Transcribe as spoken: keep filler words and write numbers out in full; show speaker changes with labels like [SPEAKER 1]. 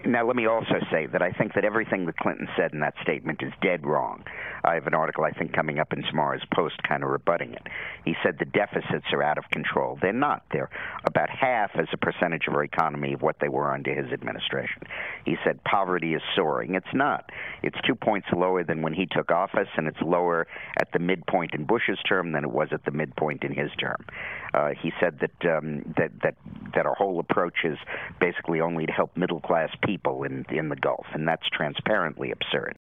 [SPEAKER 1] Now, let me also say that I think that everything that Clinton said in that statement is dead wrong. I have an article, I think, coming up in tomorrow's Post kind of rebutting it. He said the deficits are out of control. They're not. They're about half as a percentage of our economy of what they were under his administration. He said poverty is soaring. It's not. It's two points lower than when he took office, and it's lower at the midpoint in Bush's term than it was at the midpoint in his term. Uh, he said that, um, that that that our whole approach is basically only to help middle-class people in in the Gulf, and that's transparently absurd.